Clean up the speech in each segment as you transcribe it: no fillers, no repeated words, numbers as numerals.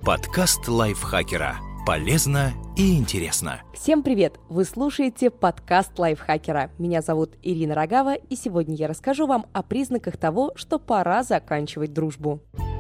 Подкаст лайфхакера. Полезно и интересно. Всем привет! Вы слушаете подкаст лайфхакера. Меня зовут Ирина Рогава, и сегодня я расскажу вам о признаках того, что пора заканчивать дружбу.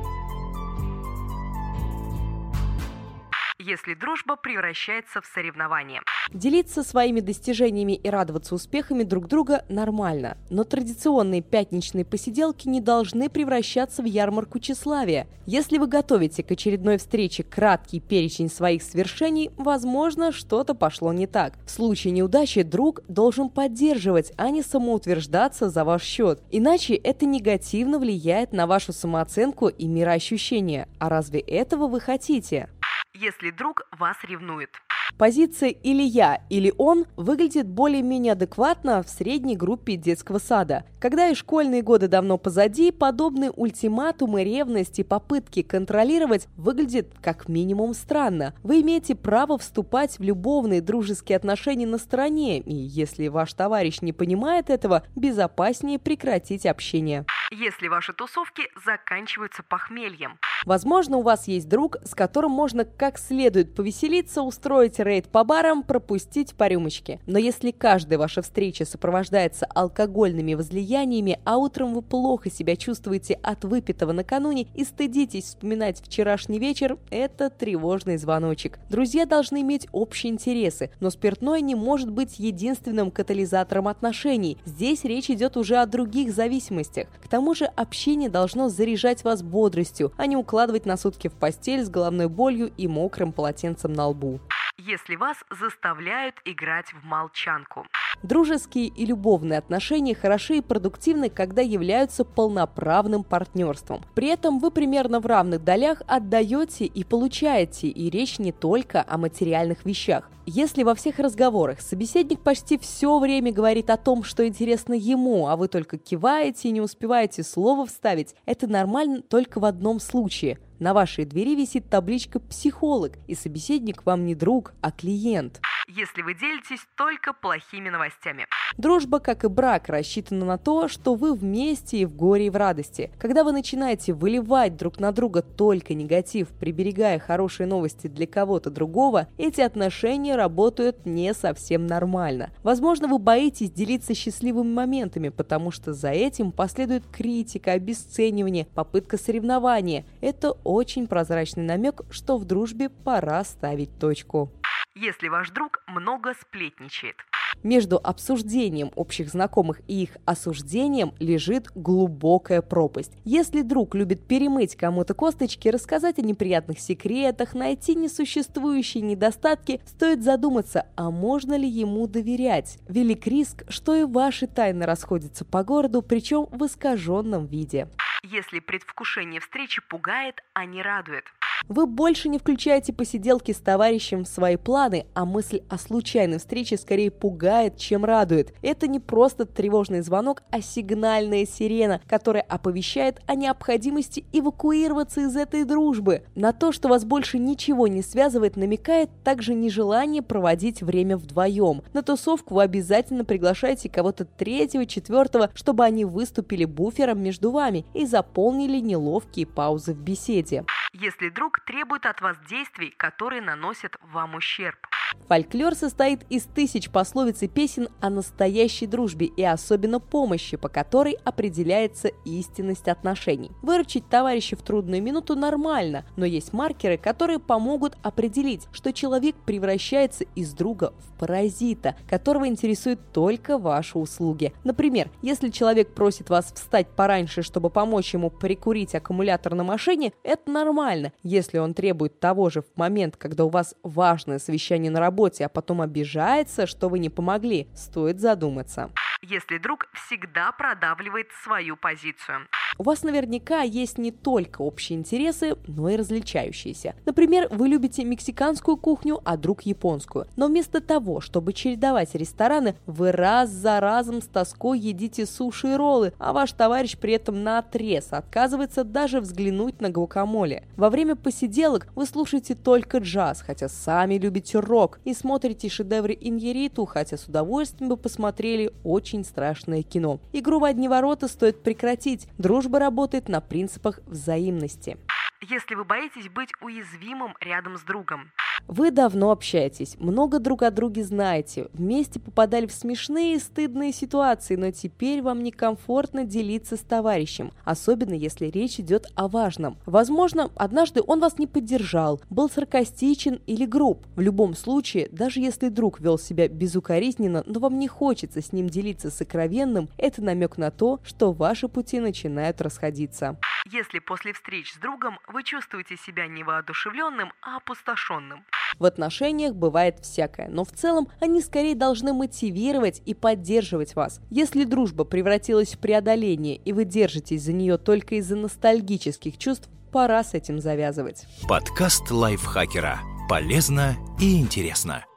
Если дружба превращается в соревнование. Делиться своими достижениями и радоваться успехами друг друга нормально, но традиционные пятничные посиделки не должны превращаться в ярмарку тщеславия. Если вы готовите к очередной встрече краткий перечень своих свершений, возможно, что-то пошло не так. В случае неудачи друг должен поддерживать, а не самоутверждаться за ваш счет. Иначе это негативно влияет на вашу самооценку и мироощущение. А разве этого вы хотите? Если друг вас ревнует. Позиция «или я, или он» выглядит более-менее адекватно в средней группе детского сада. Когда и школьные годы давно позади, подобные ультиматумы, ревность и попытки контролировать выглядят как минимум странно. Вы имеете право вступать в любовные дружеские отношения на стороне, и если ваш товарищ не понимает этого, безопаснее прекратить общение. Если ваши тусовки заканчиваются похмельем. Возможно, у вас есть друг, с которым можно как следует повеселиться, устроить рейд по барам, пропустить по рюмочке. Но если каждая ваша встреча сопровождается алкогольными возлияниями, а утром вы плохо себя чувствуете от выпитого накануне и стыдитесь вспоминать вчерашний вечер, это тревожный звоночек. Друзья должны иметь общие интересы, но спиртное не может быть единственным катализатором отношений. Здесь речь идет уже о других зависимостях. К тому же общение должно заряжать вас бодростью, а не укладывать на сутки в постель с головной болью и мокрым полотенцем на лбу. Если вас заставляют играть в молчанку. Дружеские и любовные отношения хороши и продуктивны, когда являются полноправным партнерством. При этом вы примерно в равных долях отдаете и получаете, и речь не только о материальных вещах. Если во всех разговорах собеседник почти все время говорит о том, что интересно ему, а вы только киваете и не успеваете слова вставить, это нормально только в одном случае. На вашей двери висит табличка «Психолог», и собеседник вам не друг, а клиент. Если вы делитесь только плохими новостями. Дружба, как и брак, рассчитана на то, что вы вместе и в горе, и в радости. Когда вы начинаете выливать друг на друга только негатив, приберегая хорошие новости для кого-то другого, эти отношения работают не совсем нормально. Возможно, вы боитесь делиться счастливыми моментами, потому что за этим последует критика, обесценивание, попытка соревнования. Это очень прозрачный намек, что в дружбе пора ставить точку. Если ваш друг много сплетничает. Между обсуждением общих знакомых и их осуждением лежит глубокая пропасть. Если друг любит перемыть кому-то косточки, рассказать о неприятных секретах, найти несуществующие недостатки, стоит задуматься, а можно ли ему доверять. Велик риск, что и ваши тайны расходятся по городу, причем в искаженном виде. Если предвкушение встречи пугает, а не радует. Вы больше не включаете посиделки с товарищем в свои планы, а мысль о случайной встрече скорее пугает, чем радует. Это не просто тревожный звонок, а сигнальная сирена, которая оповещает о необходимости эвакуироваться из этой дружбы. На то, что вас больше ничего не связывает, намекает также нежелание проводить время вдвоем. На тусовку вы обязательно приглашаете кого-то третьего, четвертого, чтобы они выступили буфером между вами и заполнили неловкие паузы в беседе. Если друг требует от вас действий, которые наносят вам ущерб. Фольклор состоит из тысяч пословиц и песен о настоящей дружбе и особенно помощи, по которой определяется истинность отношений. Выручить товарища в трудную минуту нормально, но есть маркеры, которые помогут определить, что человек превращается из друга в паразита, которого интересуют только ваши услуги. Например, если человек просит вас встать пораньше, чтобы помочь ему прикурить аккумулятор на машине, это нормально. Если он требует того же в момент, когда у вас важное совещание на работе, а потом обижается, что вы не помогли, стоит задуматься. Если друг всегда продавливает свою позицию. У вас наверняка есть не только общие интересы, но и различающиеся. Например, вы любите мексиканскую кухню, а друг японскую. Но вместо того, чтобы чередовать рестораны, вы раз за разом с тоской едите суши и роллы, а ваш товарищ при этом наотрез отказывается даже взглянуть на гуакамоле. Во время посиделок вы слушаете только джаз, хотя сами любите рок, и смотрите шедевры Иньярриту, хотя с удовольствием бы посмотрели очень страшное кино. Игру в одни ворота стоит прекратить. Дружба работает на принципах взаимности. если вы боитесь быть уязвимым рядом с другом. Вы давно общаетесь, много друг о друге знаете, вместе попадали в смешные и стыдные ситуации, но теперь вам некомфортно делиться с товарищем, особенно если речь идет о важном. Возможно, однажды он вас не поддержал, был саркастичен или груб. В любом случае, даже если друг вел себя безукоризненно, но вам не хочется с ним делиться сокровенным, это намек на то, что ваши пути начинают расходиться. Если после встреч с другом вы чувствуете себя не воодушевленным, а опустошенным. В отношениях бывает всякое, но в целом они скорее должны мотивировать и поддерживать вас. Если дружба превратилась в преодоление, и вы держитесь за нее только из-за ностальгических чувств, пора с этим завязывать. Подкаст лайфхакера. Полезно и интересно.